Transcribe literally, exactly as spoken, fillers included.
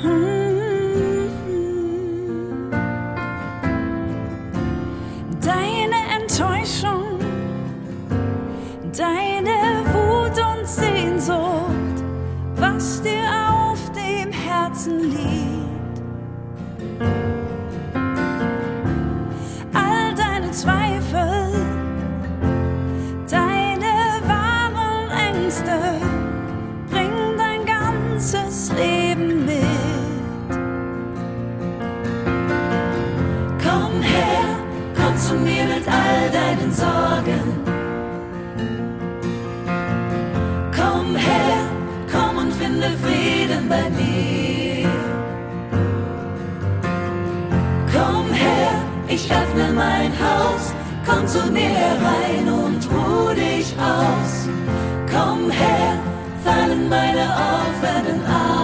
Deine Enttäuschung, deine Wut und Sehnsucht, was dir auf dem Herzen liegt. All deine Zweifel, deine wahren Ängste, bring dein ganzes Leben mit. Komm her, komm zu mir mit all deinen Sorgen. Komm her, komm und finde Frieden bei mir. Komm her, ich öffne mein Haus, komm zu mir herein und ruh dich aus. Komm her, fallen meine offenen Arme.